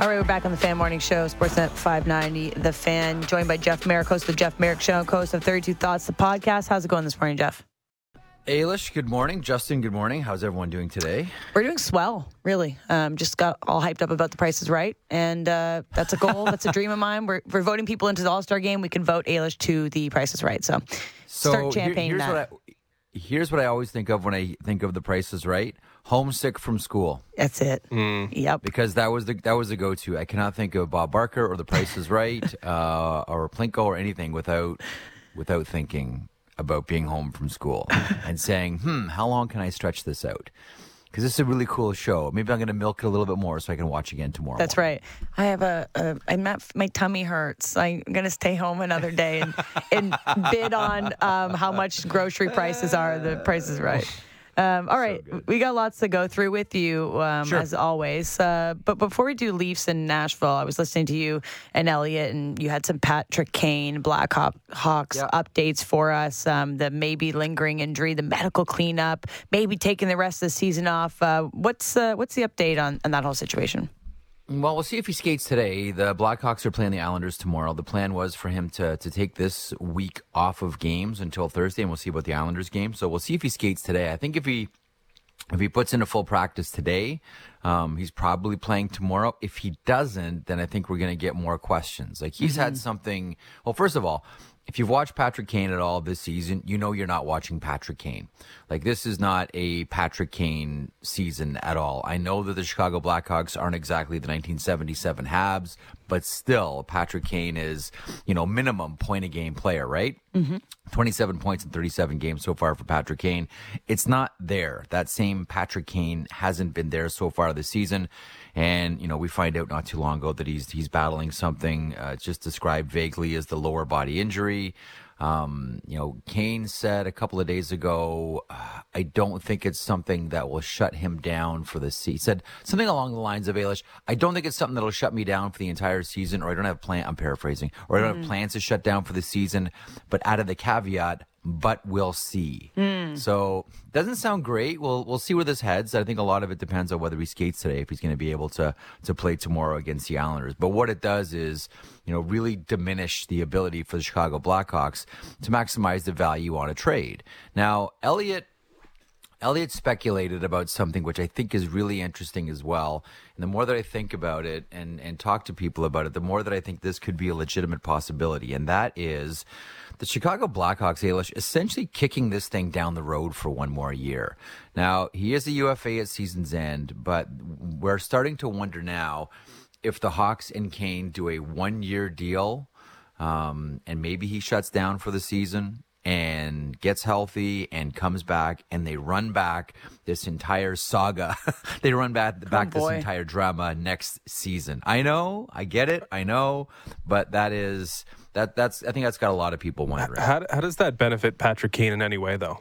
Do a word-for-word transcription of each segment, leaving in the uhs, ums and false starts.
All right, we're back on the Fan Morning Show, Sportsnet five ninety, The Fan, joined by Jeff Merrick, host of the Jeff Merrick Show, host of thirty-two Thoughts, the podcast. How's it going this morning, Jeff? Ailish, good morning. Justin, good morning. How's everyone doing today? We're doing swell, really. Um, just got all hyped up about The Price is Right, and uh, that's a goal. That's a dream of mine. We're, we're voting people into the All-Star game. We can vote Ailish to The Price is Right, so, so start champagning here, here's that. What I, here's what I always think of when I think of The Price is Right. Homesick from school. That's it. Mm. Yep. Because that was the that was the go-to. I cannot think of Bob Barker or The Price is Right uh, or Plinko or anything without without thinking about being home from school and saying, hmm, how long can I stretch this out? Because this is a really cool show. Maybe I'm going to milk it a little bit more so I can watch again tomorrow. That's morning. right. I have a, a I'm not, my tummy hurts. I'm going to stay home another day and, and bid on um, how much grocery prices are. The Price is Right. Um, all right, So we got lots to go through with you, um, Sure. as always. Uh, but before we do Leafs in Nashville, I was listening to you and Elliot, and you had some Patrick Kane, Blackhawks Hawks Yeah. updates for us. Um, the maybe lingering injury, the medical cleanup, maybe taking the rest of the season off. Uh, what's uh, what's the update on, on that whole situation? Well, we'll see if he skates today. The Blackhawks are playing the Islanders tomorrow. The plan was for him to to take this week off of games until Thursday, and we'll see about the Islanders game. So we'll see if he skates today. I think if he if he puts into full practice today, um, he's probably playing tomorrow. If he doesn't, then I think we're going to get more questions. Like he's Mm-hmm. had something. Well, first of all, if you've watched Patrick Kane at all this season, you know you're not watching Patrick Kane. Like, this is not a Patrick Kane season at all. I know that the Chicago Blackhawks aren't exactly the nineteen seventy-seven Habs, but still, Patrick Kane is, you know, minimum point-a-game player, right? Mm-hmm. twenty-seven points in thirty-seven games so far for Patrick Kane. It's not there. That same Patrick Kane hasn't been there so far this season. And, you know, we find out not too long ago that he's he's battling something uh, just described vaguely as the lower body injury. Um, you know, Kane said a couple of days ago, uh, I don't think it's something that will shut him down for the season. He said something along the lines of, Ailish, I don't think it's something that'll shut me down for the entire season, or I don't have plan. I'm paraphrasing, or I don't have plans to shut down for the season, but added the caveat, but we'll see. Mm. So doesn't sound great. We'll we'll see where this heads. I think a lot of it depends on whether he skates today, if he's going to be able to to play tomorrow against the Islanders. But what it does is, you know, really diminish the ability for the Chicago Blackhawks to maximize the value on a trade. Now, Elliot Elliot speculated about something which I think is really interesting as well. And the more that I think about it and, and talk to people about it, the more that I think this could be a legitimate possibility. And that is the Chicago Blackhawks, Ailish, essentially kicking this thing down the road for one more year. Now, he is a U F A at season's end, but we're starting to wonder now if the Hawks and Kane do a one-year deal, um, and maybe he shuts down for the season and gets healthy and comes back, and they run back this entire saga. They run back, back this entire drama next season. I know, I get it, I know, but that is that that's I think that's got a lot of people wondering. How, how does that benefit Patrick Kane in any way, though?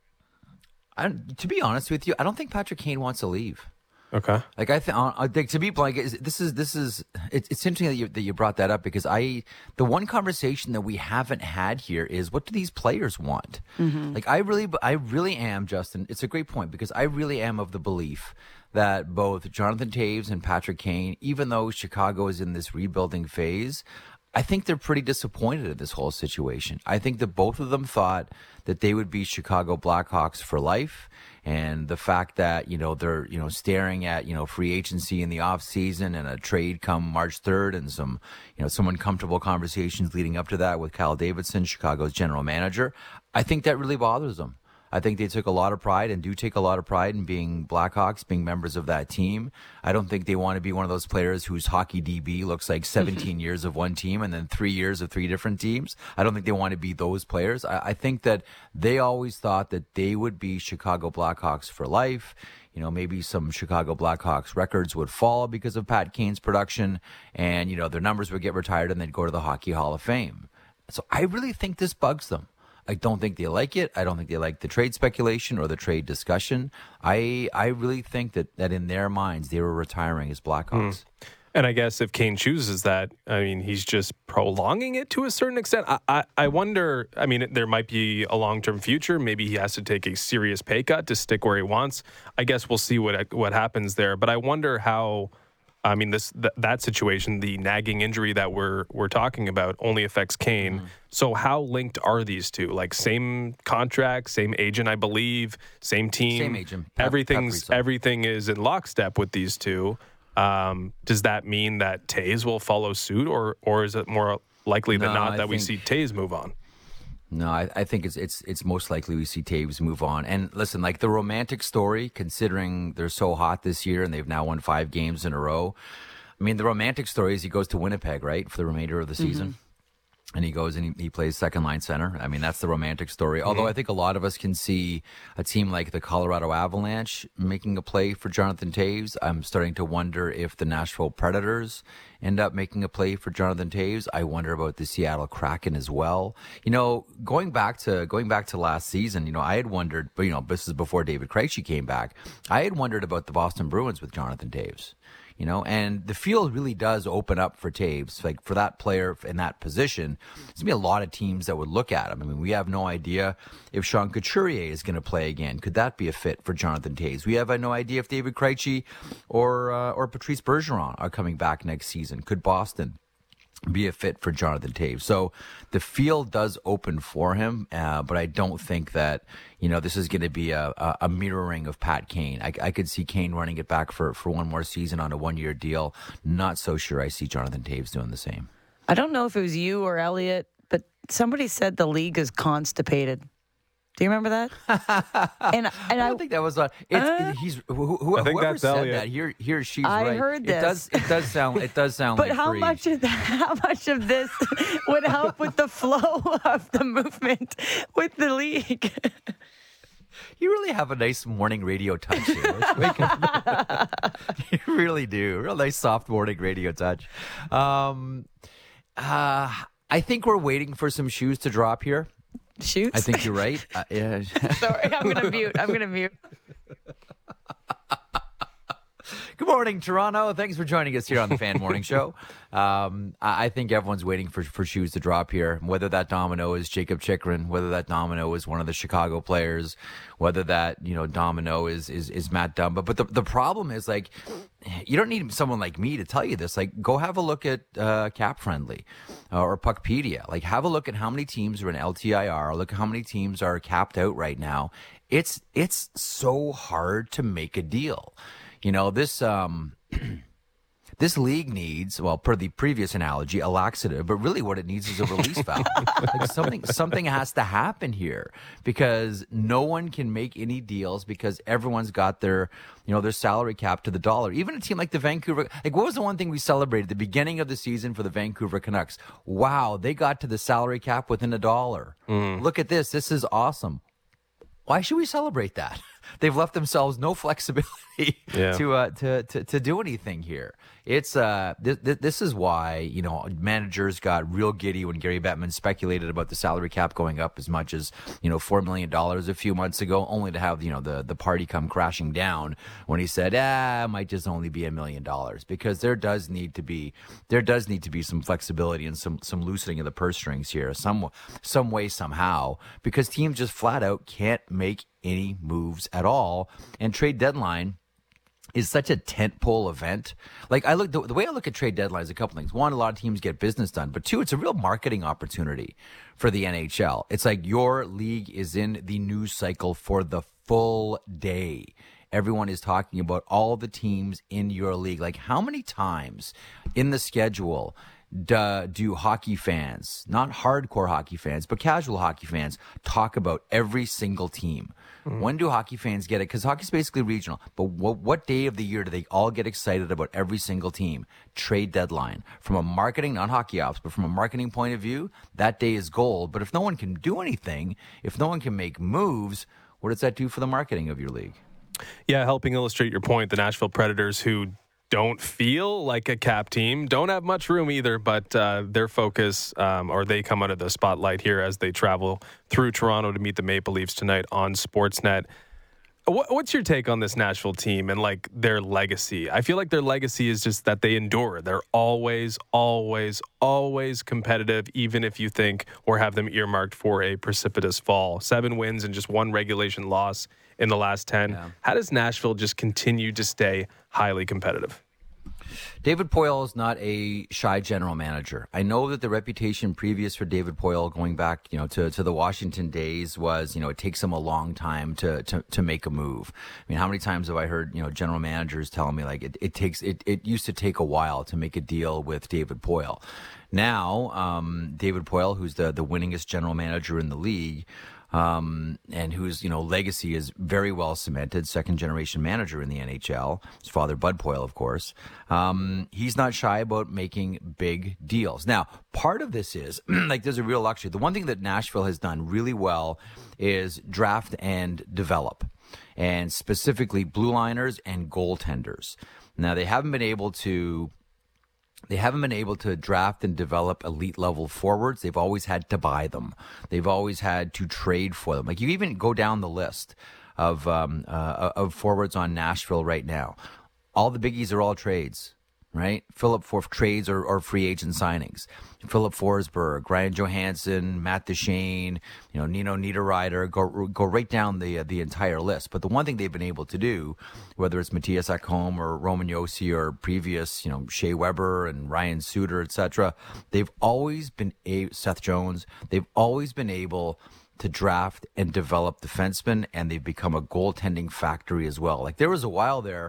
I, to be honest with you, I don't think Patrick Kane wants to leave. Okay. Like I, th- I think to be like this is this is it's, it's interesting that you that you brought that up, because I the one conversation that we haven't had here is, what do these players want? Mm-hmm. Like I really I really am, Justin. It's a great point, because I really am of the belief that both Jonathan Toews and Patrick Kane, even though Chicago is in this rebuilding phase, I think they're pretty disappointed in this whole situation. I think that both of them thought that they would be Chicago Blackhawks for life. And the fact that, you know, they're, you know, staring at, you know, free agency in the off season and a trade come March third, and some, you know, some uncomfortable conversations leading up to that with Kyle Davidson, Chicago's general manager. I think that really bothers them. I think they took a lot of pride and do take a lot of pride in being Blackhawks, being members of that team. I don't think they want to be one of those players whose hockey D B looks like seventeen years of one team and then three years of three different teams. I don't think they want to be those players. I, I think that they always thought that they would be Chicago Blackhawks for life. You know, maybe some Chicago Blackhawks records would fall because of Pat Kane's production, and, you know, their numbers would get retired and they'd go to the Hockey Hall of Fame. So I really think this bugs them. I don't think they like it. I don't think they like the trade speculation or the trade discussion. I I really think that, that in their minds, they were retiring as Blackhawks. Mm. And I guess if Kane chooses that, I mean, he's just prolonging it to a certain extent. I, I, I wonder, I mean, there might be a long-term future. Maybe he has to take a serious pay cut to stick where he wants. I guess we'll see what what happens there. But I wonder how I mean, this th- that situation, the nagging injury that we're we're talking about, only affects Kane. Mm-hmm. So how linked are these two? Like same contract, same agent, I believe, same team, same agent. Pep, Everything's Pep everything is in lockstep with these two. Um, does that mean that Taves will follow suit, or or is it more likely than no, not I that think, we see Taves move on? No, I, I think it's it's it's most likely we see Taves move on. And listen, like the romantic story, considering they're so hot this year and they've now won five games in a row. I mean, the romantic story is he goes to Winnipeg, right, for the remainder of the season. Mm-hmm. And he goes and he, he plays second line center. I mean, that's the romantic story. Mm-hmm. Although I think a lot of us can see a team like the Colorado Avalanche making a play for Jonathan Taves. I'm starting to wonder if the Nashville Predators end up making a play for Jonathan Taves. I wonder about the Seattle Kraken as well. You know, going back to going back to last season, you know, I had wondered, but you know, this is before David Krejci came back. I had wondered about the Boston Bruins with Jonathan Taves. You know, and the field really does open up for Taves. Like for that player in that position, there's going to be a lot of teams that would look at him. I mean, we have no idea if Sean Couturier is going to play again. Could that be a fit for Jonathan Taves? We have no idea if David Krejci or uh, or Patrice Bergeron are coming back next season. Could Boston be a fit for Jonathan Taves? So the field does open for him, uh, but I don't think that, you know, this is going to be a, a, a mirroring of Pat Kane. I, I could see Kane running it back for, for one more season on a one-year deal. Not so sure I see Jonathan Taves doing the same. I don't know if it was you or Elliot, but somebody said the league is constipated. Do you remember that? and and I don't I think that was on. It's, uh, he's who, who, I think whoever that's said Elliot. that. Here, here, she's I right. heard It this. does. It does sound. It does sound. But like how Breeze. much of that, how much of this would help with the flow of the movement with the league? You really have a nice morning radio touch here. Wake up. You really do. Real nice soft morning radio touch. Um, uh, I think we're waiting for some shoes to drop here. Shoots? I think you're right. Uh, yeah. Sorry, I'm going to mute. I'm going to mute. Good morning, Toronto. Thanks for joining us here on the Fan Morning Show. Um, I I think everyone's waiting for, for shoes to drop here, whether that domino is Jacob Chychrun, whether that domino is one of the Chicago players, whether that, you know, domino is is, is Matt Dumba. But the, the problem is, like, you don't need someone like me to tell you this. Like, go have a look at uh, Cap Friendly uh, or Puckpedia. Like, have a look at how many teams are in L T I R. Look at how many teams are capped out right now. It's It's so hard to make a deal. You know, this um, this league needs, well, per the previous analogy, a laxative, but really what it needs is a release valve. Like something something has to happen here because no one can make any deals because everyone's got their, you know, their salary cap to the dollar. Even a team like the Vancouver, like what was the one thing we celebrated at the beginning of the season for the Vancouver Canucks? Wow, they got to the salary cap within a dollar. Mm. Look at this. This is awesome. Why should we celebrate that? They've left themselves no flexibility yeah. to, uh, to to to do anything here. It's uh th- th- this is why, you know, managers got real giddy when Gary Bettman speculated about the salary cap going up as much as, you know, four million dollars a few months ago, only to have, you know, the the party come crashing down when he said, ah, it might just only be a million dollars, because there does need to be there does need to be some flexibility and some some loosening of the purse strings here, some some way somehow, because teams just flat out can't make any moves at all, and trade deadline is such a tentpole event. Like I look, the, the way I look at trade deadline is a couple things. One, a lot of teams get business done, but two, it's a real marketing opportunity for the N H L. It's like your league is in the news cycle for the full day. Everyone is talking about all the teams in your league. Like how many times in the schedule Do, do hockey fans, not hardcore hockey fans, but casual hockey fans, talk about every single team? Mm-hmm. When do hockey fans get it? Because hockey's basically regional. But what, what day of the year do they all get excited about every single team? Trade deadline. From a marketing, not hockey ops, but from a marketing point of view, that day is gold. But if no one can do anything, if no one can make moves, what does that do for the marketing of your league? Yeah, helping illustrate your point, the Nashville Predators, who don't feel like a cap team, don't have much room either, but uh, their focus, um, or they come under the spotlight here as they travel through Toronto to meet the Maple Leafs tonight on Sportsnet. What, what's your take on this Nashville team and like their legacy? I feel like their legacy is just that they endure. They're always, always, always competitive, even if you think or have them earmarked for a precipitous fall. Seven wins and just one regulation loss in the last ten. Yeah. How does Nashville just continue to stay highly competitive? David Poile is not a shy general manager. I know that the reputation previous for David Poile, going back, you know, to, to the Washington days, was, you know, it takes him a long time to, to, to make a move. I mean, how many times have I heard, you know, general managers telling me like it, it takes it, it used to take a while to make a deal with David Poile. Now, um, David Poile, who's the the winningest general manager in the league, Um, and whose, you know, legacy is very well cemented, second generation manager in the N H L. His father, Bud Poile, of course. Um, he's not shy about making big deals. Now, part of this is, like, there's a real luxury. The one thing that Nashville has done really well is draft and develop, and specifically blue liners and goaltenders. Now, they haven't been able to They haven't been able to draft and develop elite level forwards. They've always had to buy them. They've always had to trade for them. Like, you even go down the list of um, uh, of forwards on Nashville right now. All the biggies are all trades, right? Philip for trades or, or free agent signings. Philip Forsberg, Ryan Johansson, Matt Duchene, you know, Nino Niederreiter, go go right down the uh, the entire list. But the one thing they've been able to do, whether it's Matthias Ekholm or Roman Josi or previous, you know, Shea Weber and Ryan Suter, et cetera, they've always been a Seth Jones. They've always been able to draft and develop defensemen, and they've become a goaltending factory as well. Like, there was a while there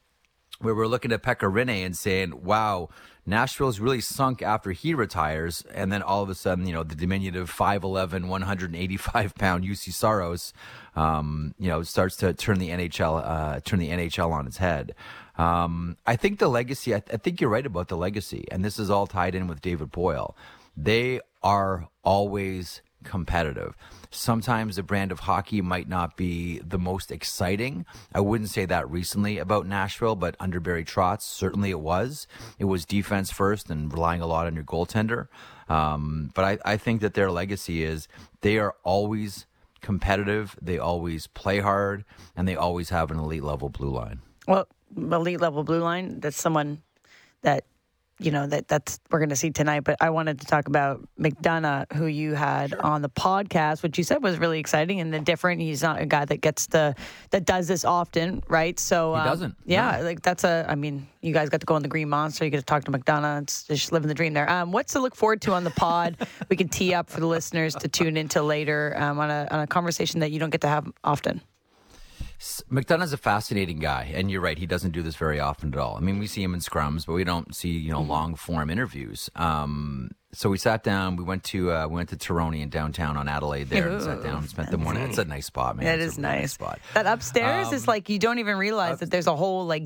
where we're looking at Pekka Rinne and saying, wow, Nashville's really sunk after he retires. And then all of a sudden, you know, the diminutive five eleven, one hundred eighty-five pound U C Saros, um, you know, starts to turn the N H L, uh, turn the N H L on its head. Um, I think the legacy, I, th- I think you're right about the legacy. And this is all tied in with David Poile. They are always competitive. Sometimes the brand of hockey might not be the most exciting. I wouldn't say that recently about Nashville, but under Barry Trotz, certainly it was. It was defense first and relying a lot on your goaltender. Um, but I, I think that their legacy is they are always competitive, they always play hard, and they always have an elite level blue line. Well, elite level blue line, that's someone that, you know, that that's we're going to see tonight. But I wanted to talk about McDonough, who you had sure. on the podcast, which you said was really exciting and then different. He's not a guy that gets the that does this often, right? So he um, doesn't. Yeah, no. like that's a. I mean, you guys got to go on the Green Monster. You get to talk to McDonough. It's just living the dream there. Um, what's to look forward to on the pod? We can tee up for the listeners to tune into later um, on a on a conversation that you don't get to have often. McDonough's a fascinating guy, and you're right, he doesn't do this very often at all. I mean, we see him in scrums, but we don't see, you know, mm-hmm. long form interviews. Um, so we sat down, we went to uh, we went to Tironi in downtown on Adelaide there, Ooh, and sat down and spent the morning. It's a nice spot, man. It it's is a really nice. nice spot. That upstairs um, is like, you don't even realize up, that there's a whole like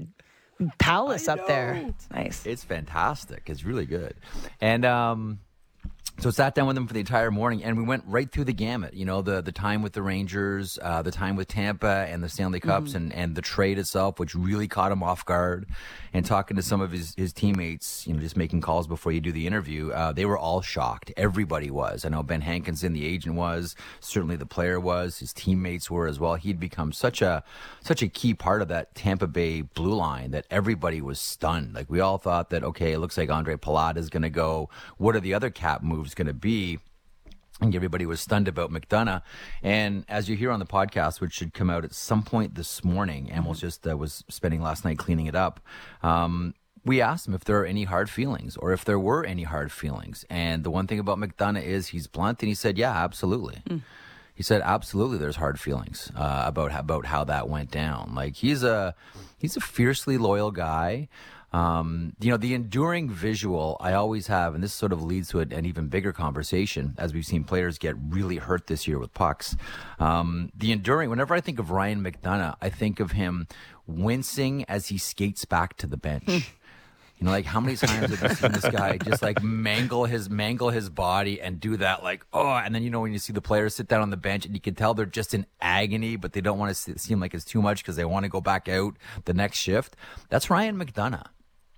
palace up there. It's nice. It's fantastic. It's really good. And um So sat down with them for the entire morning, and we went right through the gamut. You know, the the time with the Rangers, uh, the time with Tampa, and the Stanley Cups, mm-hmm. and, and the trade itself, which really caught him off guard. And talking to some of his, his teammates, you know, just making calls before you do the interview, uh, they were all shocked. Everybody was. I know Ben Hankinson, the agent, was. Certainly the player was. His teammates were as well. He'd become such a such a key part of that Tampa Bay blue line that everybody was stunned. Like, we all thought that, okay, it looks like Andre Palat is going to go. What are the other cap moves going to be? And everybody was stunned about McDonough. And as you hear on the podcast, which should come out at some point this morning, Amos just uh, was spending last night cleaning it up. Um, we asked him if there are any hard feelings, or if there were any hard feelings. And the one thing about McDonough is he's blunt, and he said, yeah, absolutely. Mm. He said, absolutely, there's hard feelings uh, about about how that went down. Like, he's a he's a fiercely loyal guy. Um, you know, the enduring visual I always have, and this sort of leads to an even bigger conversation as we've seen players get really hurt this year with pucks. Um, the enduring, whenever I think of Ryan McDonough, I think of him wincing as he skates back to the bench. You know, like, how many times have you seen this guy just like mangle his mangle his body and do that, like, oh, and then, you know, when you see the players sit down on the bench and you can tell they're just in agony, but they don't want to seem like it's too much because they want to go back out the next shift. That's Ryan McDonough.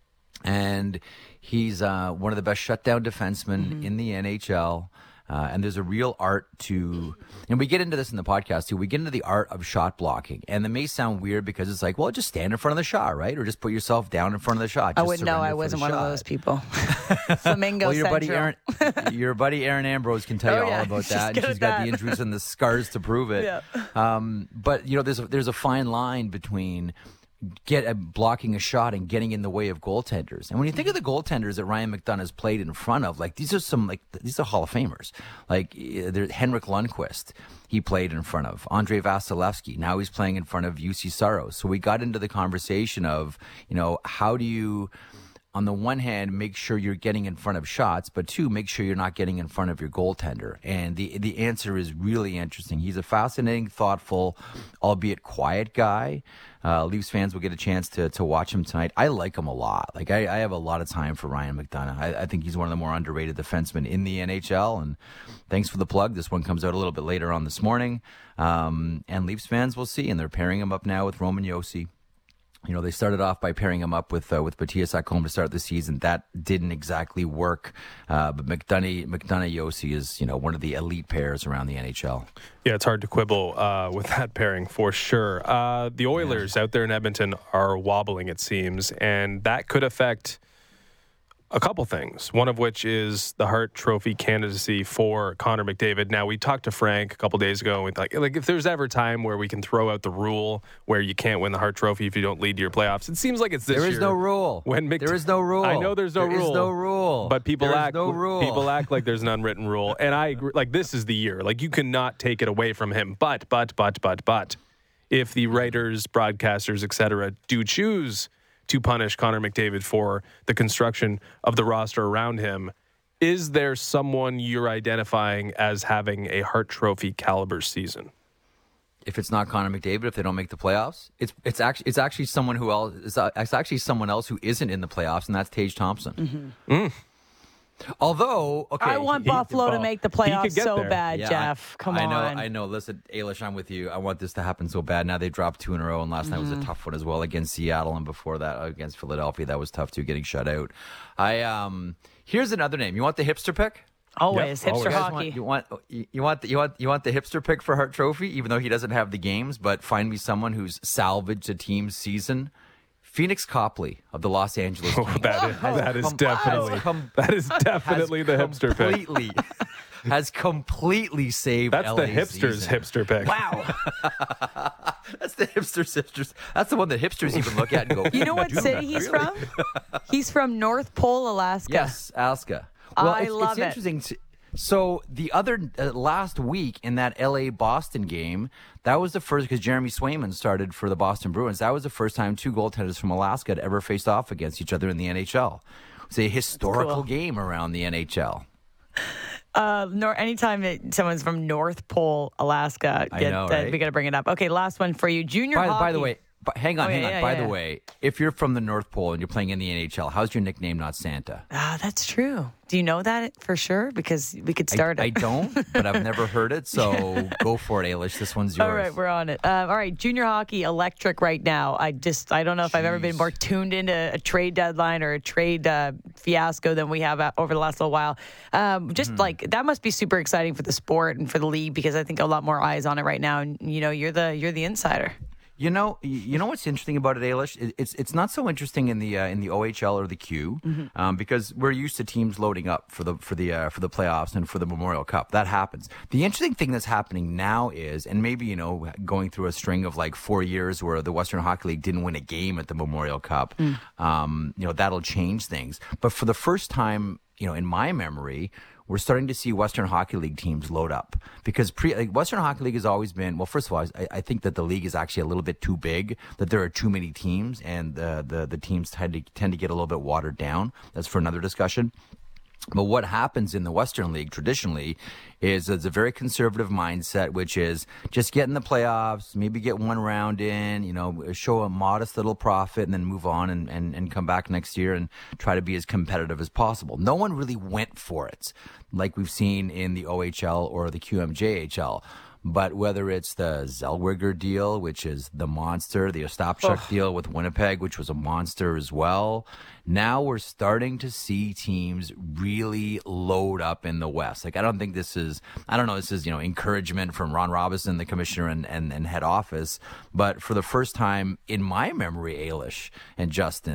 And he's uh, one of the best shutdown defensemen mm-hmm. in the N H L. Uh, and there's a real art to, and we get into this in the podcast too, we get into the art of shot blocking. And it may sound weird because it's like, well, just stand in front of the shot, right? Or just put yourself down in front of the shot. Just I wouldn't know. I wasn't one shot. of those people. Flamingo well, your buddy, Central. Aaron, your buddy Aaron Ambrose can tell oh, you yeah. all about She's that. And she's got that. the injuries and the scars to prove it. Yeah. Um, but, you know, there's a, there's a fine line between get a, blocking a shot and getting in the way of goaltenders. And when you think of the goaltenders that Ryan McDonagh's played in front of, like these are some like these are Hall of Famers. Like there's Henrik Lundqvist, he played in front of Andrei Vasilevsky. Now he's playing in front of U C Saros. So we got into the conversation of, you know, how do you, on the one hand, make sure you're getting in front of shots, but two, make sure you're not getting in front of your goaltender. And the the answer is really interesting. He's a fascinating, thoughtful, albeit quiet guy. Uh, Leafs fans will get a chance to to watch him tonight. I like him a lot. Like I, I have a lot of time for Ryan McDonagh. I, I think he's one of the more underrated defensemen in the N H L. And thanks for the plug. This one comes out a little bit later on this morning. Um, and Leafs fans will see. And they're pairing him up now with Roman Josi. You know, they started off by pairing him up with uh, with Matthias Ekholm to start the season. That didn't exactly work. Uh, but McDonough, McDonough Josi is, you know, one of the elite pairs around the N H L. Yeah, it's hard to quibble uh, with that pairing for sure. Uh, the Oilers yeah. out there in Edmonton are wobbling, it seems, and that could affect a couple things, one of which is the Hart Trophy candidacy for Connor McDavid. Now, we talked to Frank a couple days ago, and we thought, like, if there's ever a time where we can throw out the rule where you can't win the Hart Trophy if you don't lead to your playoffs, it seems like it's this year. There is year no rule. When Mc- there is no rule. I know there's no there rule. There is no rule. But people there act no rule. people act like there's an unwritten rule. And I agree, like, this is the year. Like, you cannot take it away from him. But, but, but, but, but, if the writers, broadcasters, et cetera, do choose to punish Connor McDavid for the construction of the roster around him, is there someone you're identifying as having a Hart Trophy caliber season? If it's not Connor McDavid, if they don't make the playoffs, it's it's actually it's actually someone who else it's, it's actually someone else who isn't in the playoffs, and that's Tage Thompson. Mm-hmm. Mm. Although, okay, I want he, Buffalo he, to make the playoffs so there. bad, yeah, Jeff. Come I on. know, I know. Listen, Ailish, I'm with you. I want this to happen so bad. Now they dropped two in a row, and last mm-hmm. night was a tough one as well against Seattle, and before that against Philadelphia. That was tough too, getting shut out. I um, here's another name. You want the hipster pick? Always yep, hipster always. hockey. Want, you want you want the, you want you want the hipster pick for Hart Trophy, even though he doesn't have the games. But find me someone who's salvaged a team's season. Phoenix Copley of the Los Angeles Kings. Oh, that is, that is com- definitely com- that is definitely the hipster pick. Completely has completely saved. That's L A the hipsters' season. hipster pick. Wow, that's the hipsters' hipsters. That's the one that hipsters even look at and go. You know what city he's from? He's from North Pole, Alaska. Yes, Alaska. Well, I it's, love it's it. interesting. To, so the other uh, last week in that L A Boston game, that was the first, because Jeremy Swayman started for the Boston Bruins. That was the first time two goaltenders from Alaska had ever faced off against each other in the N H L. It was a historical cool. game around the N H L. Uh, nor anytime that someone's from North Pole, Alaska, I get, know, that right? we got to bring it up. Okay, last one for you, junior By, hockey. by the way, but hang on, Oh, hang yeah, on. yeah, by yeah. the way, if you're from the North Pole and you're playing in the N H L, how's your nickname not Santa? Ah, that's true. Do you know that for sure? Because we could start I, it. I don't, but I've never heard it, so go for it, Ailish. This one's yours. All right, we're on it. Uh, all right, junior hockey, electric right now. I just, I don't know if I've ever been Jeez. more tuned into a trade deadline or a trade uh, fiasco than we have uh, over the last little while. Um, just Mm-hmm. like that must be super exciting for the sport and for the league, because I think a lot more eyes on it right now. And you know, you're the you're the insider. You know, you know what's interesting about it, Ailish? It- It's it's not so interesting in the uh, in the O H L or the Q, Mm-hmm. um, because we're used to teams loading up for the for the uh, for the playoffs and for the Memorial Cup. That happens. The interesting thing that's happening now is, and maybe you know, going through a string of like four years where the Western Hockey League didn't win a game at the Memorial Cup, Mm. um, you know, that'll change things. But for the first time, you know, in my memory, we're starting to see Western Hockey League teams load up, because pre, like Western Hockey League has always been, well, first of all, I, I think that the league is actually a little bit too big, that there are too many teams, and uh, the, the teams tend to, tend to get a little bit watered down. That's for another discussion. But what happens in the Western League traditionally is it's a very conservative mindset, which is just get in the playoffs, maybe get one round in, you know, show a modest little profit, and then move on and, and, and come back next year and try to be as competitive as possible. No one really went for it like we've seen in the O H L or the Q M J H L. But whether it's the Zellweger deal, which is the monster, the Ostapchuk Oh. deal with Winnipeg, which was a monster as well, now we're starting to see teams really load up in the West. Like, I don't think this is, I don't know, this is, you know, encouragement from Ron Robinson, the commissioner and, and, and head office. But for the first time in my memory, Ailish and Justin,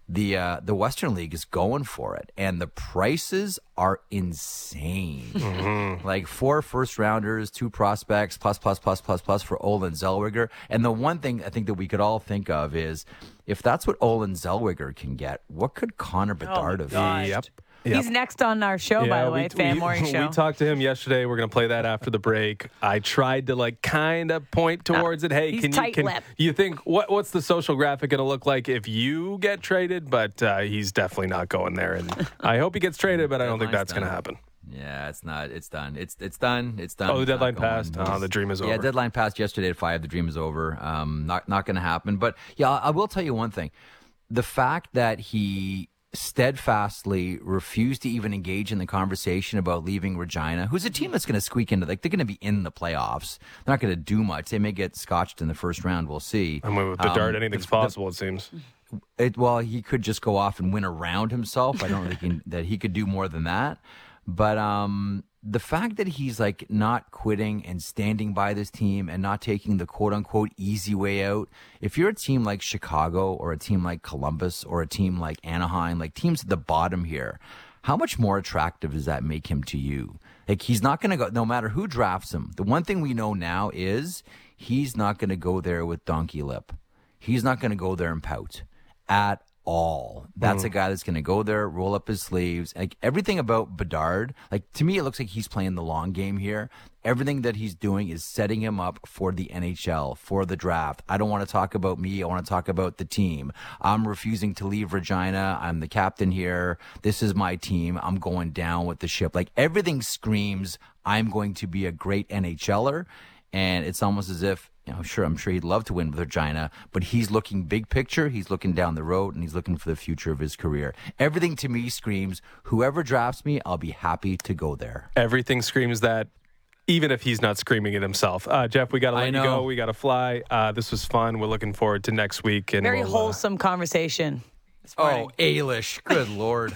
the uh, the Western League is going for it, and the prices are insane. Mm-hmm. Like four first rounders, two prospects, plus plus plus plus plus for Olen Zellweger. And the one thing I think that we could all think of is, if that's what Olen Zellweger can get, what could Connor Bedard have? gosh. Yep. He's Yep. next on our show, by the way, we, Fan we, Morning Show. We talked to him yesterday. We're going to play that after the break. I tried to like kind of point towards it. Hey, He's can you can tight-lipped. you think what what's the social graphic going to look like if you get traded? But uh, he's definitely not going there, and I hope he gets traded. But I don't think Deadline's that's going to done. happen. Yeah, it's not. It's done. It's it's done. It's done. Oh, the It's not deadline going. passed. Oh, the dream is Yeah, over. deadline passed yesterday at five. The dream is over. Um, not not going to happen. But yeah, I will tell you one thing: the fact that he steadfastly refused to even engage in the conversation about leaving Regina, who's a team that's going to squeak into, like, they're going to be in the playoffs. They're not going to do much. They may get scotched in the first round. We'll see. I mean, with Bedard, Um, anything's the- possible. It seems. It, well, he could just go off and win around himself. I don't think he, that he could do more than that. But um, the fact that he's like not quitting and standing by this team and not taking the quote unquote easy way out. If you're a team like Chicago or a team like Columbus or a team like Anaheim, like teams at the bottom here, how much more attractive does that make him to you? Like, he's not going to go, no matter who drafts him. The one thing we know now is he's not going to go there with donkey lip. He's not going to go there and pout at all. That's mm. a guy that's going to go there, roll up his sleeves. Like, everything about Bedard, like, to me, it looks like he's playing the long game here. Everything that he's doing is setting him up for the N H L, for the draft. I don't want to talk about me. I want to talk about the team. I'm refusing to leave Regina. I'm the captain here. This is my team. I'm going down with the ship. Like, everything screams, I'm going to be a great NHLer. And it's almost as if, you know, sure, I'm sure he'd love to win with Regina, but he's looking big picture. He's looking down the road, and he's looking for the future of his career. Everything to me screams, whoever drafts me, I'll be happy to go there. Everything screams that, even if he's not screaming it himself. Uh, Jeff, we got to let you go. We got to fly. Uh, this was fun. We're looking forward to next week. And Very we'll, wholesome uh, conversation. Oh, Ailish. Good Lord.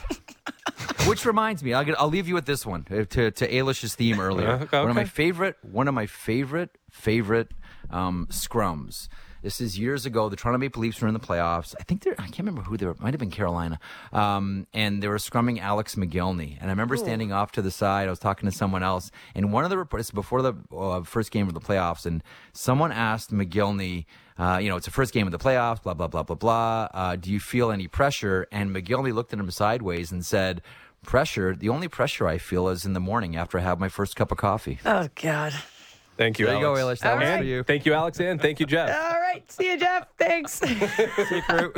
Which reminds me, I'll, get, I'll leave you with this one uh, to, to Ailish's theme earlier. Uh, okay. One of my favorite, one of my favorite, favorite um, scrums. This is years ago. The Toronto Maple Leafs were in the playoffs. I think they're, I can't remember who they were. It might have been Carolina. Um, and they were scrumming Alex McGillney. And I remember Ooh. standing off to the side. I was talking to someone else. And one of the reports, before the uh, first game of the playoffs, and someone asked McGillney, uh, you know, it's the first game of the playoffs, blah, blah, blah, blah, blah. Uh, do you feel any pressure? And McGillney looked at him sideways and said, pressure? The only pressure I feel is in the morning after I have my first cup of coffee. Oh, God. Thank you, there Alex. you go, Ailish. That All was right. for you. Thank you, Alex, and thank you, Jeff. All right. See you, Jeff. Thanks. See you, crew.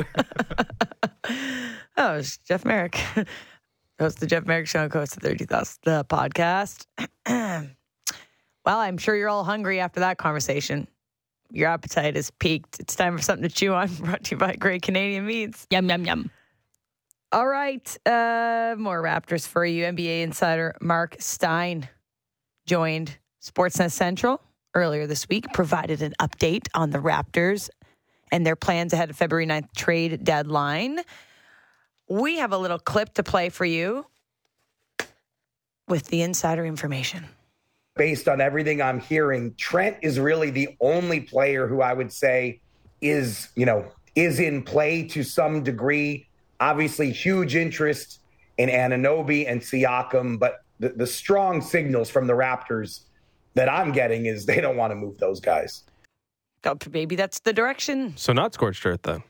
Oh, it's Jeff Merrick. Host the Jeff Merrick Show and host the thirty thousand the podcast. Well, I'm sure you're all hungry after that conversation. Your appetite is peaked. It's time for something to chew on. Brought to you by Great Canadian Meats. Yum, yum, yum. All right. Uh, more Raptors for you. N B A insider Mark Stein joined Sportsnet Central earlier this week, provided an update on the Raptors and their plans ahead of February ninth trade deadline. We have a little clip to play for you with the insider information. Based on everything I'm hearing, Trent is really the only player who I would say is, you know, is in play to some degree. Obviously, huge interest in Anunoby and Siakam, but the, the strong signals from the Raptors that I'm getting is they don't want to move those guys. Oh, maybe that's the direction. So not scorched earth, then.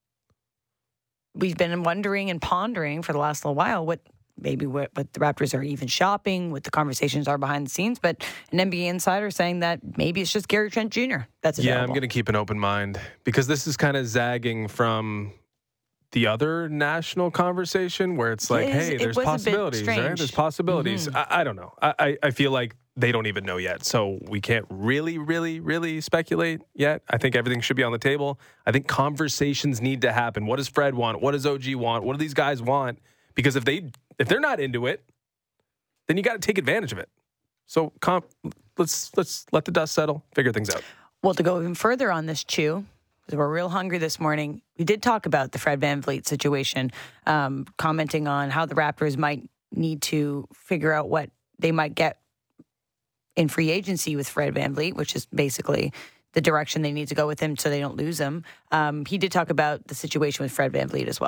We've been wondering and pondering for the last little while what maybe what, what the Raptors are even shopping, what the conversations are behind the scenes. But an N B A insider saying that maybe it's just Gary Trent Junior that's available. Yeah, I'm going to keep an open mind because this is kind of zagging from the other national conversation where it's like, It is- hey, it there's was a bit possibilities, right? strange. There's possibilities. Mhm. I, I don't know. I, I I feel like they don't even know yet. So we can't really, really, really speculate yet. I think everything should be on the table. I think conversations need to happen. What does Fred want? What does O G want? What do these guys want? Because if they if they're not into it, then you got to take advantage of it. So comp, let's let's let the dust settle, figure things out. Well, to go even further on this, Chew, because we're real hungry this morning, we did talk about the Fred VanVleet situation, um, commenting on how the Raptors might need to figure out what they might get in free agency with Fred VanVleet, which is basically the direction they need to go with him so they don't lose him. Um, he did talk about the situation with Fred VanVleet as well.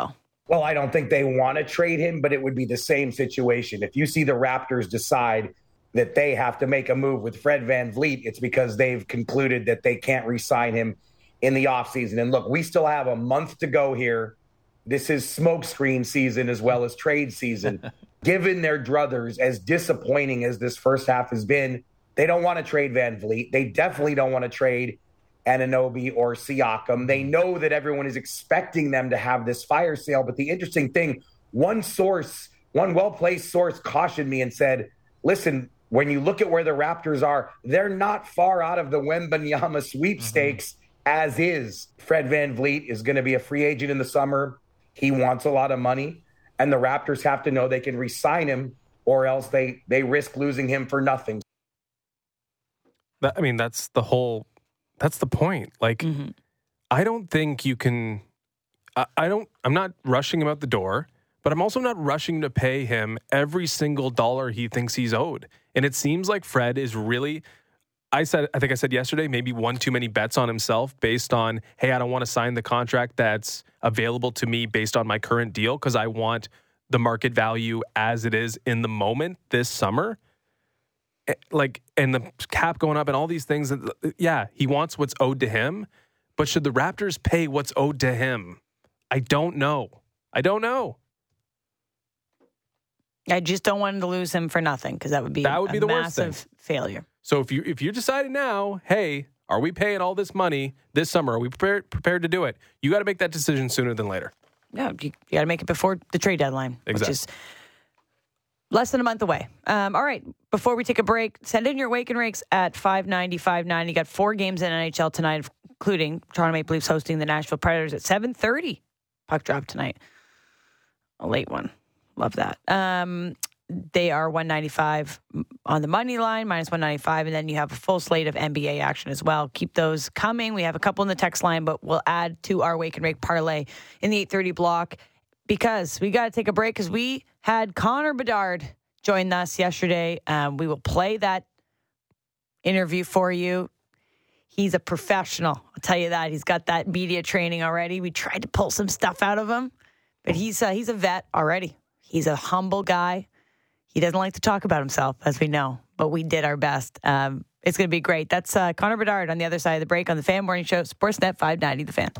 Well, I don't think they want to trade him, but it would be the same situation. If you see the Raptors decide that they have to make a move with Fred VanVleet, it's because they've concluded that they can't re-sign him in the offseason. And look, we still have a month to go here. This is smokescreen season as well as trade season. Given their druthers, as disappointing as this first half has been, they don't want to trade VanVleet. They definitely don't want to trade Anunoby or Siakam. They know that everyone is expecting them to have this fire sale. But the interesting thing, one source, one well-placed source cautioned me and said, listen, when you look at where the Raptors are, they're not far out of the Wembanyama sweepstakes mm-hmm. as is. Fred VanVleet is going to be a free agent in the summer. He wants a lot of money, and the Raptors have to know they can re-sign him or else they, they risk losing him for nothing. That, I mean, that's the whole... That's the point. Like, mm-hmm. I don't think you can, I, I don't, I'm not rushing him out the door, but I'm also not rushing to pay him every single dollar he thinks he's owed. And it seems like Fred is really, I said, I think I said yesterday, maybe one too many bets on himself based on, hey, I don't want to sign the contract that's available to me based on my current deal because I want the market value as it is in the moment this summer. Like, and the cap going up and all these things. Yeah, he wants what's owed to him, but should the Raptors pay what's owed to him? I don't know. I don't know. I just don't want to lose him for nothing because that would be that would be a the massive worst thing. failure. So if you if you're deciding now, hey, are we paying all this money this summer? Are we prepared prepared to do it? You got to make that decision sooner than later. Yeah, you, you got to make it before the trade deadline, exactly. which is less than a month away. Um, all right. Before we take a break, send in your Wake and Rakes at five ninety, five ninety. Got four games in N H L tonight, including Toronto Maple Leafs hosting the Nashville Predators at seven thirty. Puck drop tonight. A late one. Love that. Um, they are one ninety-five on the money line, minus one ninety-five. And then you have a full slate of N B A action as well. Keep those coming. We have a couple in the text line, but we'll add to our Wake and Rake parlay in the eight thirty block. Because we got to take a break because we had Connor Bedard join us yesterday. Um, we will play that interview for you. He's a professional. I'll tell you that. He's got that media training already. We tried to pull some stuff out of him, but he's uh, he's a vet already. He's a humble guy. He doesn't like to talk about himself, as we know, but we did our best. Um, it's going to be great. That's uh, Connor Bedard on the other side of the break on the Fan Morning Show, Sportsnet five ninety, The Fan.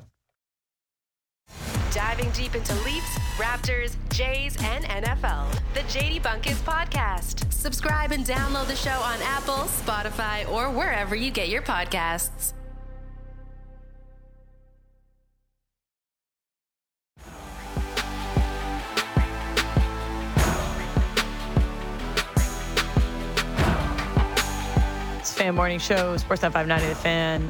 Diving deep into Leafs, Raptors, Jays, and N F L. The J D Bunkis Podcast. Subscribe and download the show on Apple, Spotify, or wherever you get your podcasts. It's Fan Morning Show, Sportsnet five ninety, The Fan.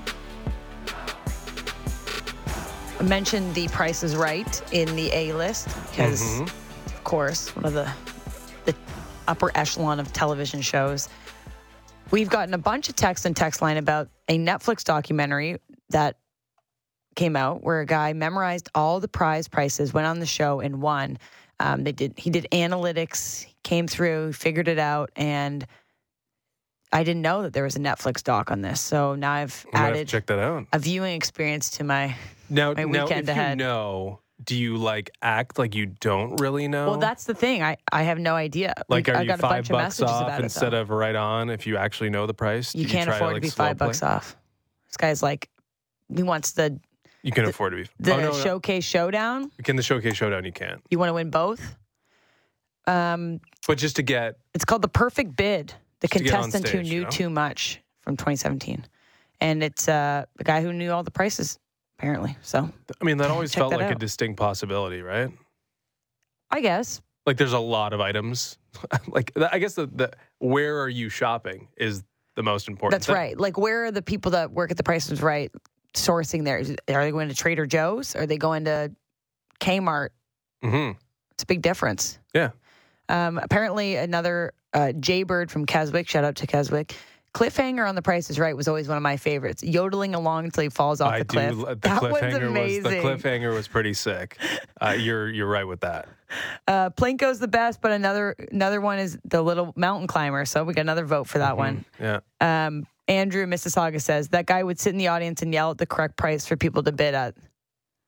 I mentioned The Price is Right in the A-list because, mm-hmm. of course, one of the the upper echelon of television shows. We've gotten a bunch of texts and text line about a Netflix documentary that came out where a guy memorized all the prize prices, went on the show and won. Um, they did. He did analytics, came through, figured it out, and I didn't know that there was a Netflix doc on this. So now I've I'm added check that out. a viewing experience to my Now, my now weekend if ahead. you know, do you like act like you don't really know? Well, that's the thing. I, I have no idea. like, We- are I you got a five bunch of bucks messages off about instead it, though. of right on if you actually know the price? You Did can't try afford to, to be like, slow five play? bucks off. This guy's like, he wants the You can the- afford to be. the oh, no, no. showcase showdown. In the Showcase Showdown, you can't. You want to win both. Um, But just to get, it's called The Perfect Bid. The Just to get on contestant stage, who knew you know? too much from twenty seventeen, and it's uh, the guy who knew all the prices apparently. So I mean, that always Check felt that like a out. distinct possibility, right? I guess Like, there's a lot of items. like, I guess the, the where are you shopping is the most important that's thing. right. Like, where are the people that work at The Price is Right sourcing there? Is- Are they going to Trader Joe's? Are they going to Kmart? Mm-hmm. It's a big difference. Yeah. Um, apparently, another uh, Jaybird from Keswick, shout out to Keswick, Cliffhanger on The Price is Right was always one of my favorites. Yodeling along until he falls off I the cliff. do. The that was cliffhanger amazing. was the cliffhanger was pretty sick. Uh, you're you're right with that. Uh, Plinko's the best, but another another one is the little mountain climber. So we got another vote for that Mhm. one. Yeah. Um, Andrew in Mississauga says that guy would sit in the audience and yell at the correct price for people to bid at.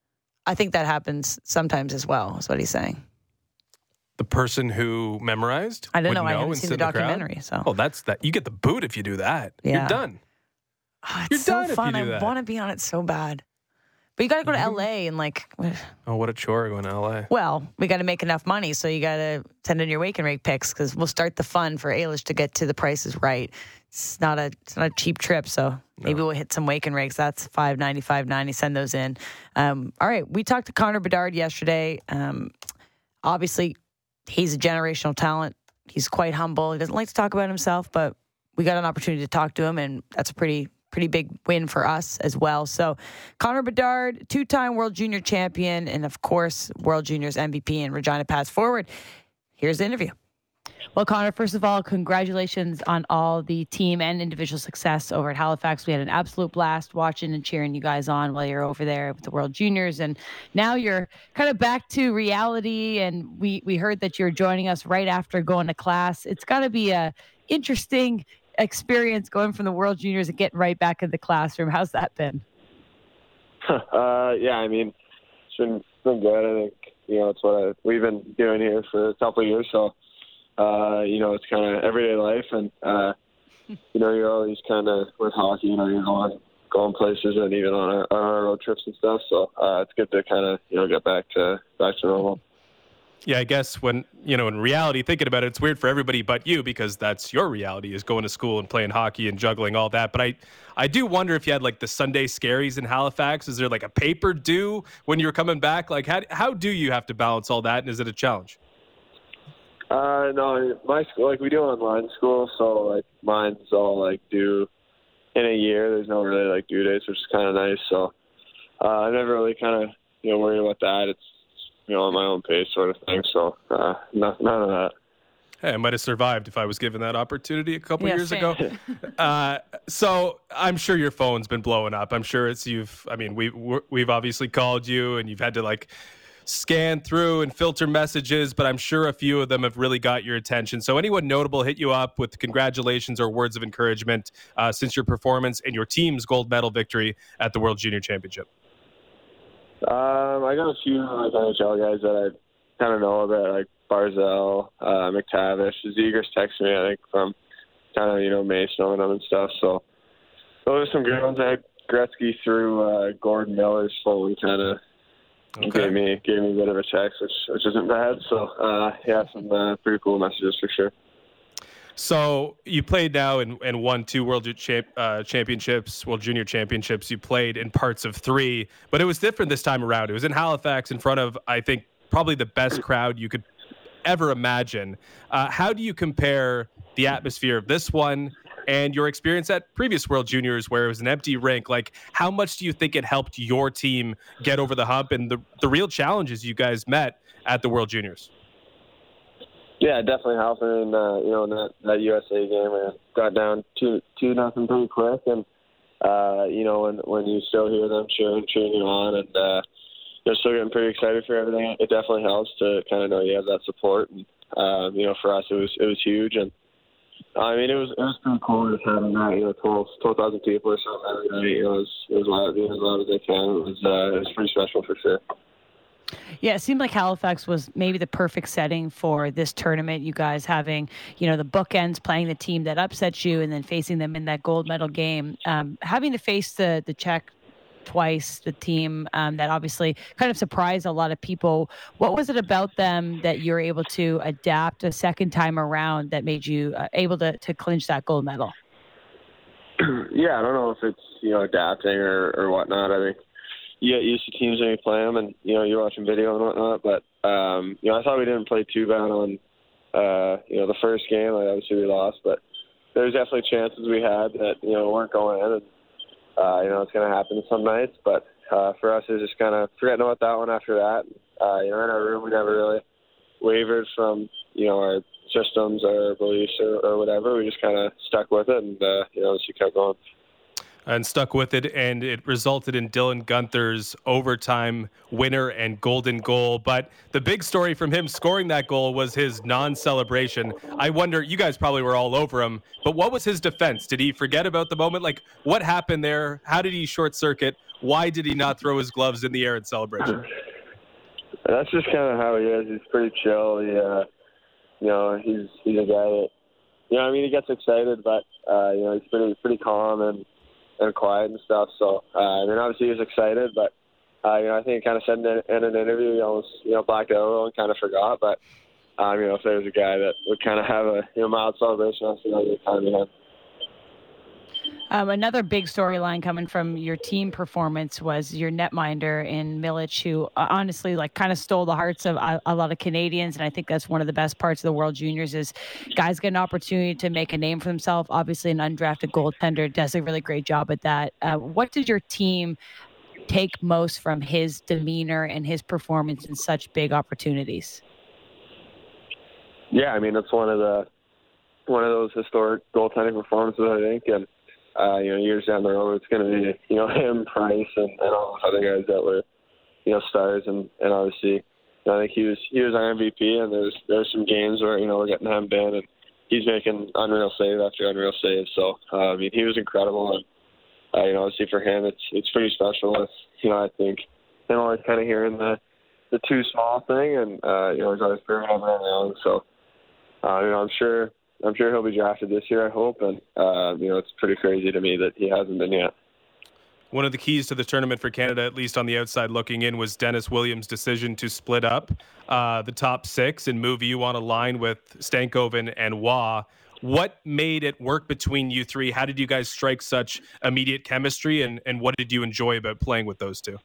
I think that happens sometimes as well, is what he's saying. The person who memorized? I don't know. know I haven't seen the documentary. The so. Oh, that's that. You get the boot if you do that. Yeah. You're done. Oh, it's You're so done if fun. you do I that. want to be on it so bad. But you got to go to L A and like, Oh, what a chore going to L A. well, we got to make enough money. So you got to send in your wake and rake picks because we'll start the fun for Ailish to get to the prices right. It's not a, it's not a cheap trip. So maybe no. we'll hit some wake and rakes. That's five ninety, five ninety. Send those in. Um, all right. We talked to Connor Bedard yesterday. Um, obviously, he's a generational talent. He's quite humble. He doesn't like to talk about himself, but we got an opportunity to talk to him, and that's a pretty pretty big win for us as well. So Connor Bedard, two-time World Junior champion, and of course, World Juniors M V P and Regina Pass Forward. Here's the interview. Well, Connor, first of all, congratulations on all the team and individual success over at Halifax. We had an absolute blast watching and cheering you guys on while you're over there with the World Juniors. And now you're kind of back to reality. And we, we heard that you're joining us right after going to class. It's got to be a interesting experience going from the World Juniors and getting right back in the classroom. How's that been? Uh, yeah, I mean, it's been, it's been good. I think, you know, it's what I, we've been doing here for a couple of years. So, uh, you know, it's kind of everyday life. And, uh, you know, you're always kind of with hockey, you know, you're going, going places and even on our, on our road trips and stuff. So uh, it's good to kind of, you know, get back to back to normal. Yeah, I guess when, you know, in reality, thinking about it, it's weird for everybody but you because that's your reality is going to school and playing hockey and juggling all that. But I, I do wonder if you had like the Sunday scaries in Halifax. Is there like a paper due when you're coming back? Like how, how do you have to balance all that? And is it a challenge? Uh, no, my school, like we do online school. So like mine's all like due in a year. There's no really like due dates, which is kind of nice. So uh, I never really kind of, you know, worried about that. It's, you know, on my own pace sort of thing. So uh, none, none of that. Hey, I might have survived if I was given that opportunity a couple yeah, years fair. ago. uh, so I'm sure your phone's been blowing up. I'm sure it's you've, I mean, we, we've obviously called you and you've had to like scan through and filter messages, but I'm sure a few of them have really got your attention. So anyone notable hit you up with congratulations or words of encouragement uh, since your performance and your team's gold medal victory at the World Junior Championship? Um, I got a few like N H L guys that I kind of know a bit, like Barzell, uh, McTavish. Zegers texted me, I think, from kind of, you know, Mace knowing them and stuff. So those are some good ones. I had Gretzky through uh, Gordon Miller's phone kind of okay. gave me gave me a bit of a text, which which isn't bad. So uh, yeah, some uh, pretty cool messages for sure. So you played now and, and won two World champ, uh, Championships, World Junior Championships. You played in parts of three, but it was different this time around. It was in Halifax in front of, I think, probably the best crowd you could ever imagine. Uh, how do you compare the atmosphere of this one and your experience at previous World Juniors where it was an empty rink? Like, how much do you think it helped your team get over the hump and the, the real challenges you guys met at the World Juniors? Yeah, definitely helped. And uh, you know, in that, that U S A game, I got down two two nothing pretty quick, and uh, you know, when when you still hear them cheering, cheering you on, and uh, they're still getting pretty excited for everything. It definitely helps to kind of know you have that support. And uh, you know, for us, it was it was huge, and I mean, it was it was pretty cool just having that, you know, twelve thousand people or something every night. You know, it was it was loud, as loud as they can. It was uh, it was pretty special for sure. Yeah, it seemed like Halifax was maybe the perfect setting for this tournament. You guys having, you know, the bookends, playing the team that upsets you and then facing them in that gold medal game. Um, having to face the the Czech twice, the team um, that obviously kind of surprised a lot of people. What was it about them that you're able to adapt a second time around that made you uh, able to, to clinch that gold medal? Yeah, I don't know if it's, you know, adapting or, or whatnot. I think you get used to teams when you play them, and you know you're watching video and whatnot. But um, you know, I thought we didn't play too bad on uh, you know the first game. Like, obviously we lost, but there's definitely chances we had that you know weren't going in, and uh, you know it's going to happen some nights. But uh, for us, it was just kind of forgetting about that one after that. Uh, you know, in our room, we never really wavered from you know our systems or beliefs or, or whatever. We just kind of stuck with it, and uh, you know, just kept going. and stuck with it, and it resulted in Dylan Guenther's overtime winner and golden goal. But the big story from him scoring that goal was his non-celebration. I wonder, you guys probably were all over him, but what was his defense? Did he forget about the moment? Like, what happened there? How did he short circuit? Why did he not throw his gloves in the air in celebration? That's just kind of how he is. He's pretty chill. He, uh, you know, he's he's a guy that, you know, I mean, he gets excited, but uh, you know, he's pretty pretty calm and. and quiet and stuff. So, uh, I mean, obviously he was excited, but, uh, you know, I think he kind of said in, in an interview, he almost, you know, blacked out and kind of forgot. But, um, you know, if there was a guy that would kind of have a, you know, mild celebration, I think that would kind of be him. Um, another big storyline coming from your team performance was your netminder in Milic, who uh, honestly, like, kind of stole the hearts of a, a lot of Canadians. And I think that's one of the best parts of the World Juniors is guys get an opportunity to make a name for themselves. Obviously, an undrafted goaltender does a really great job at that. Uh, what did your team take most from his demeanor and his performance in such big opportunities? Yeah, I mean, it's one of the one of those historic goaltending performances, I think, and. Uh, you know, years down the road, it's going to be, you know, him, Price, and, and all those other guys that were, you know, stars. And, and obviously, you know, I think he was he was our M V P, and there's there's some games where, you know, we're getting hemmed in, and he's making unreal save after unreal save. So, uh, I mean, he was incredible. And, uh, you know, obviously for him, it's it's pretty special. It's, you know, I think him always kind of hearing the, the too small thing, and, uh, you know, he's always proving everyone wrong. So, uh, you know, I'm sure. I'm sure he'll be drafted this year, I hope, and uh, you know, it's pretty crazy to me that he hasn't been yet. One of the keys to the tournament for Canada, at least on the outside looking in, was Dennis Williams' decision to split up uh, the top six and move you on a line with Stankoven and Waugh. What made it work between you three? How did you guys strike such immediate chemistry, and, and what did you enjoy about playing with those two?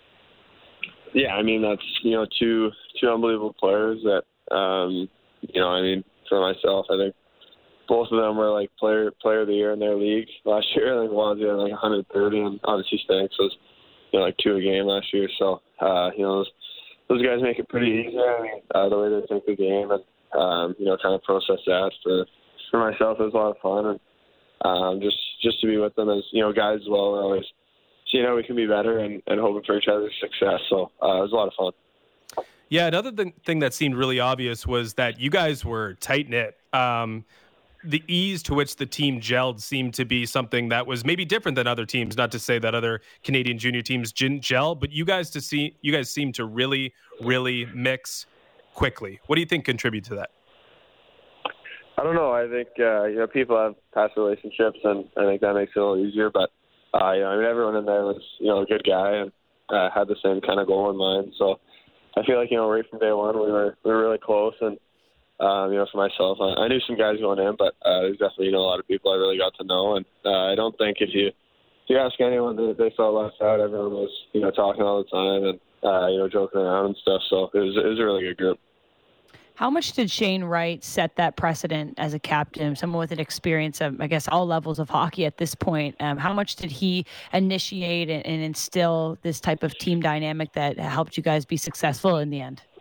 Yeah, I mean, that's, you know, two two unbelievable players that, um, you know, I mean, for myself, I think both of them were like player player of the year in their league last year. I think Wazzy had like one hundred thirty, and obviously Stanks was, you know, like two a game last year. So, uh, you know, those, those guys make it pretty easy. I mean, uh, the way they think the game and, um, you know, kind of process that for for myself, it was a lot of fun. And um, just just to be with them as, you know, guys as well, we're always seeing how we can be better and, and hoping for each other's success. So uh, it was a lot of fun. Yeah, another th- thing that seemed really obvious was that you guys were tight-knit. Um, the ease to which the team gelled seemed to be something that was maybe different than other teams. Not to say that other Canadian junior teams didn't gel, but you guys to see you guys seem to really, really mix quickly. What do you think contribute to that? I don't know. I think uh, you know, people have past relationships, and I think that makes it a little easier. But uh, you know, I mean, everyone in there was, you know, a good guy and uh, had the same kind of goal in mind. So I feel like, you know, right from day one, we were we were really close. And Um, you know, for myself, I, I knew some guys going in, but uh, there's definitely, you know, a lot of people I really got to know. And uh, I don't think if you if you ask anyone, they, they felt left out. Everyone was, you know, talking all the time and uh, you know, joking around and stuff. So it was it was a really good group. How much did Shane Wright set that precedent as a captain, someone with an experience of, I guess, all levels of hockey at this point? Um, how much did he initiate and, and instill this type of team dynamic that helped you guys be successful in the end?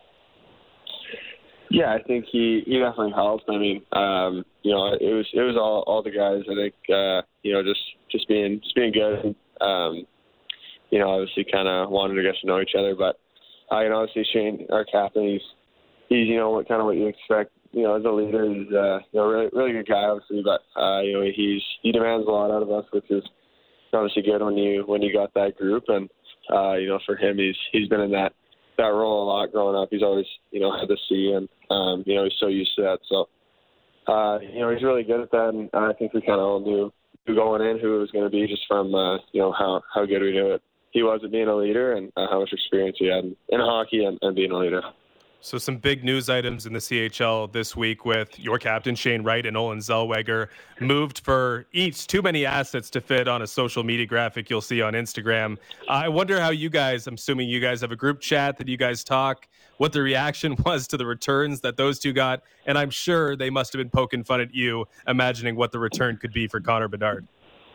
Yeah, I think he, he definitely helped. I mean, um, you know, it was it was all, all the guys. I think uh, you know, just just being just being good. And, um, you know, obviously, kind of wanted to get to know each other. But uh, you know, obviously, Shane, our captain, he's he's you know what kind of what you expect. You know, as a leader, he's uh, you know really really good guy, obviously. But uh, you know, he's he demands a lot out of us, which is obviously good when you when you got that group. And uh, you know, for him, he's he's been in that. that role a lot growing up. He's always, you know, had to see, and, um, you know, he's so used to that. So, uh, you know, he's really good at that, and I think we kind of all knew going in who it was going to be just from, uh, you know, how, how good we knew it. He was at being a leader and uh, how much experience he had in, in hockey and, and being a leader. So some big news items in the C H L this week with your captain, Shane Wright, and Olin Zellweger moved for each too many assets to fit on a social media graphic you'll see on Instagram. I wonder how you guys, I'm assuming you guys have a group chat that you guys talk, what the reaction was to the returns that those two got. And I'm sure they must have been poking fun at you, imagining what the return could be for Connor Bedard.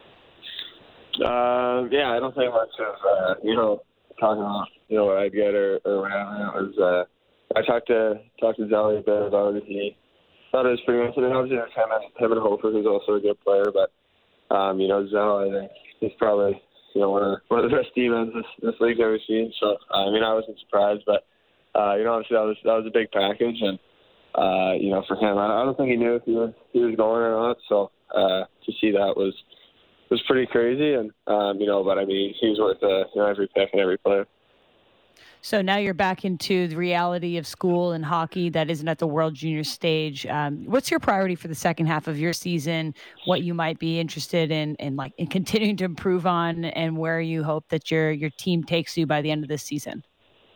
Uh, yeah, I don't think much of, uh, you know, talking about, you know, what I'd get or, or whatever. It was, uh, I talked to talked to Zelly a bit about it. He thought it was pretty good. I mean, obviously, there's him and, him and Hofer, who's also a good player. But, um, you know, Zell, I think, he's probably, you know, one of, one of the best D-men this, this league's ever seen. So, I mean, I wasn't surprised, but, uh, you know, obviously that was, that was a big package. And, uh, you know, for him, I, I don't think he knew if he was, he was going or not. So, uh, to see that was, was pretty crazy. And, um, you know, but I mean, he was worth, uh, you know, every pick and every player. So now you're back into the reality of school and hockey that isn't at the World Junior stage. Um, what's your priority for the second half of your season? What you might be interested in, in like in continuing to improve on, and where you hope that your your team takes you by the end of this season?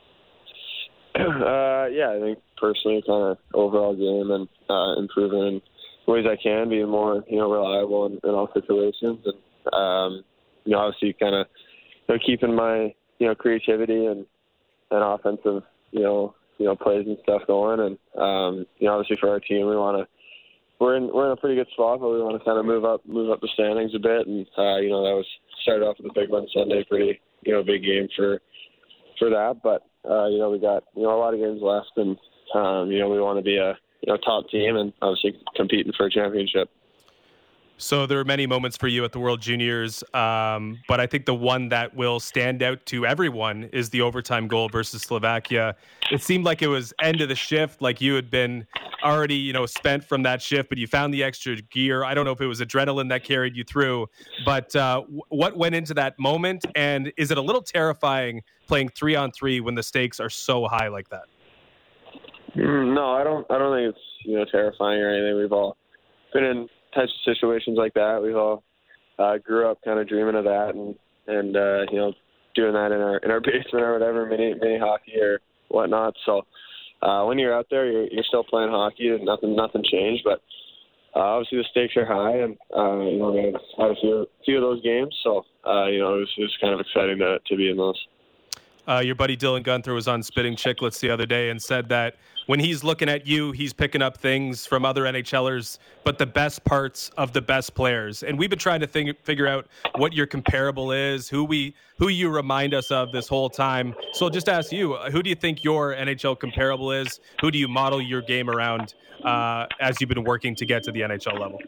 Uh, yeah, I think personally, kind of overall game and uh, improving in ways I can, being more you know reliable in, in all situations, and um, you know obviously kind of you know, keeping my you know creativity and and offensive, you know, you know, plays and stuff going, and um, you know, obviously for our team, we want to. We're in we're in a pretty good spot, but we want to kind of move up, move up the standings a bit, and uh, you know, that was started off with a big one Sunday, pretty, you know, big game for for that. But uh, you know, we got you know a lot of games left, and um, you know, we want to be a you know top team, and obviously competing for a championship. So there are many moments for you at the World Juniors, um, but I think the one that will stand out to everyone is the overtime goal versus Slovakia. It seemed like it was end of the shift, like you had been already, you know, spent from that shift, but you found the extra gear. I don't know if it was adrenaline that carried you through, but uh, w- what went into that moment, and is it a little terrifying playing three on three when the stakes are so high like that? Mm, no, I don't. I don't think it's you know terrifying or anything. We've all been in types of situations like that. We've all uh, grew up kind of dreaming of that, and and uh, you know doing that in our in our basement or whatever, mini mini hockey or whatnot. So uh, when you're out there, you're you're still playing hockey, and nothing nothing changed. But uh, obviously the stakes are high, and uh, you know we had, had a few few of those games. So uh, you know it was, it was kind of exciting to to be in those. Uh, your buddy Dylan Gunther was on Spitting Chicklets the other day and said that when he's looking at you, he's picking up things from other NHLers, but the best parts of the best players. And we've been trying to think, figure out what your comparable is, who we, who you remind us of this whole time. So I'll just ask you, who do you think your N H L comparable is? Who do you model your game around uh, as you've been working to get to the N H L level?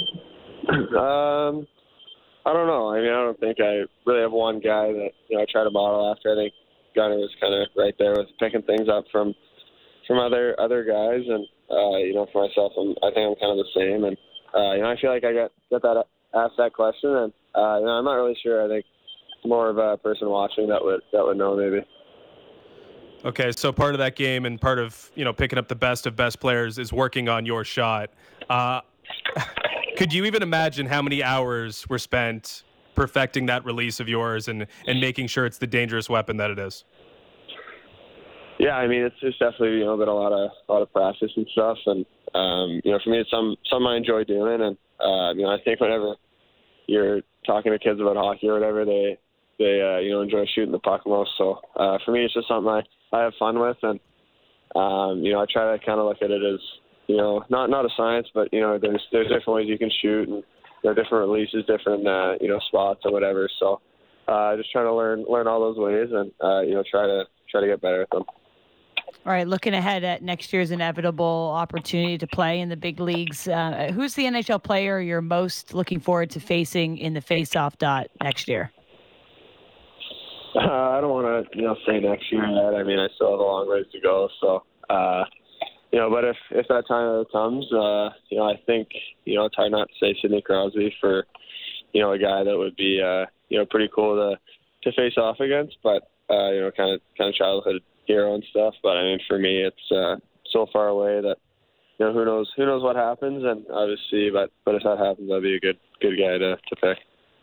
Um, I don't know. I mean, I don't think I really have one guy that you know I try to model after. I think Gunner was kind of right there with picking things up from from other other guys, and uh, you know, for myself, I'm, I think I'm kind of the same. And uh, you know, I feel like I got got that asked that question, and uh, you know, I'm not really sure. I think more of a person watching that would that would know maybe. Okay, so part of that game and part of you know picking up the best of best players is working on your shot. Uh, could you even imagine how many hours were spent perfecting that release of yours and, and making sure it's the dangerous weapon that it is? Yeah, I mean, it's, it's definitely, you know, been a lot of a lot of practice and stuff. And, um, you know, for me, it's some, some I enjoy doing. And, uh, you know, I think whenever you're talking to kids about hockey or whatever, they, they uh, you know, enjoy shooting the puck most. So uh, for me, it's just something I, I have fun with. And, um, you know, I try to kind of look at it as, you know, not not a science, but, you know, there's, there's different ways you can shoot, and there are different releases, different, uh, you know, spots or whatever. So uh, just trying to learn learn all those ways and, uh, you know, try to try to get better at them. All right, looking ahead at next year's inevitable opportunity to play in the big leagues, uh, who's the N H L player you're most looking forward to facing in the face-off dot next year? Uh, I don't want to, you know, say next year yet. I mean, I still have a long ways to go. So, uh, you know, but if, if that time comes, uh, you know, I think, you know, it's hard not to say Sidney Crosby for, you know, a guy that would be, uh, you know, pretty cool to, to face off against, but, uh, you know, kind of, kind of childhood hero and stuff. But I mean, for me, it's, uh, so far away that, you know, who knows, who knows what happens, and obviously, but, but if that happens, that'd be a good, good guy to, to pick.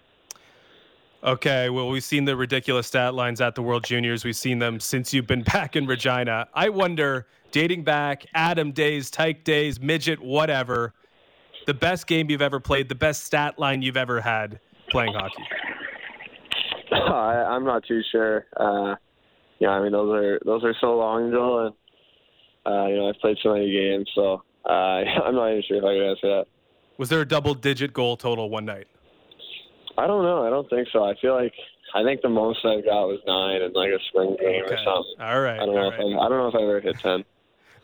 Okay, well, we've seen the ridiculous stat lines at the World Juniors. We've seen them since you've been back in Regina. I wonder, dating back, Adam days, Tyke days, midget, whatever, the best game you've ever played, the best stat line you've ever had playing hockey? I, I'm not too sure. Uh, yeah, I mean, those are those are so long ago, and uh, you know, I've played so many games, so uh, I'm not even sure if I could answer that. Was there a double-digit goal total one night? I don't know. I don't think so. I feel like I think the most I got was nine in like a spring game okay. or something. All right. I don't know all if right. I, I don't know if I ever hit ten.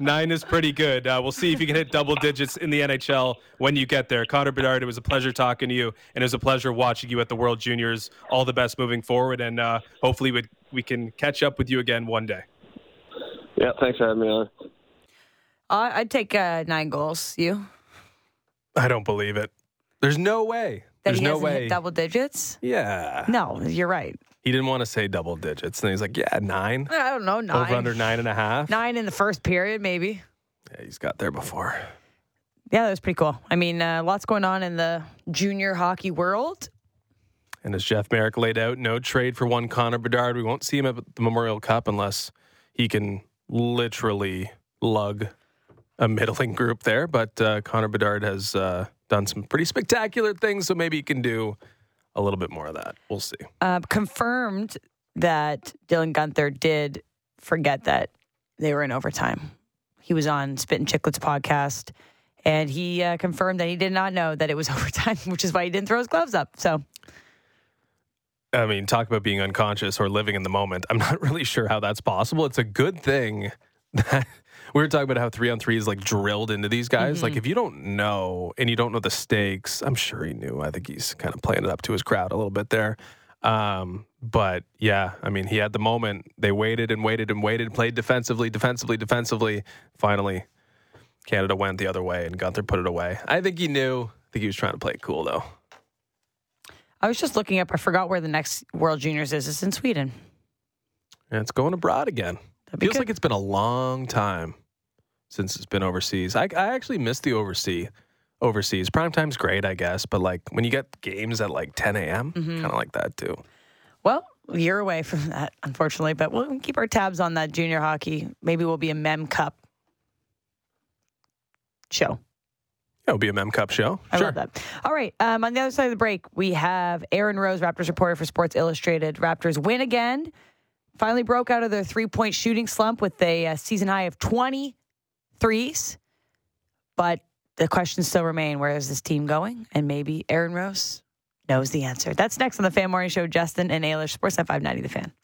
Nine is pretty good. Uh, we'll see if you can hit double digits in the N H L when you get there. Connor Bedard, it was a pleasure talking to you, and it was a pleasure watching you at the World Juniors. All the best moving forward, and uh, hopefully we, we can catch up with you again one day. Yeah, thanks for having me on. Uh, I'd take uh, nine goals. You? I don't believe it. There's no way. That There's he no hasn't way. hit double digits? Yeah. No, you're right. He didn't want to say double digits. And he's like, yeah, nine. I don't know, nine. Over under nine and a half. Nine in the first period, maybe. Yeah, he's got there before. Yeah, that was pretty cool. I mean, uh, lots going on in the junior hockey world. And as Jeff Merrick laid out, no trade for one Connor Bedard. We won't see him at the Memorial Cup unless he can literally lug a middling group there. But uh, Connor Bedard has uh, done some pretty spectacular things, so maybe he can do a little bit more of that. We'll see. Uh, confirmed that Dylan Guenther did forget that they were in overtime. He was on Spit and Chicklets podcast, and he uh, confirmed that he did not know that it was overtime, which is why he didn't throw his gloves up. So, I mean, talk about being unconscious or living in the moment. I'm not really sure how that's possible. It's a good thing that we were talking about how three on three is like drilled into these guys. Mm-hmm. Like if you don't know and you don't know the stakes, I'm sure he knew. I think he's kind of playing it up to his crowd a little bit there. Um, but yeah, I mean, he had the moment. They waited and waited and waited, played defensively, defensively, defensively. Finally, Canada went the other way and Guenther put it away. I think he knew. I think he was trying to play it cool though. I was just looking up. I forgot where the next World Juniors is. It's in Sweden. And it's going abroad again. Feels good. Like it's been a long time since it's been overseas. I, I actually miss the overseas. Overseas primetime's great, I guess, but like when you get games at like ten a.m., mm-hmm. kind of like that too. Well, you're away from that, unfortunately, but we'll keep our tabs on that junior hockey. Maybe we'll be a Mem Cup show. It'll be a Mem Cup show. I sure. love that. All right. Um, on the other side of the break, we have Aaron Rose, Raptors reporter for Sports Illustrated. Raptors win again. Finally broke out of their three-point shooting slump with a uh, season high of twenty threes. But the questions still remain. Where is this team going? And maybe Aaron Rose knows the answer. That's next on the Fan Morning Show. Justin and Ailish, Sportsnet five ninety The Fan.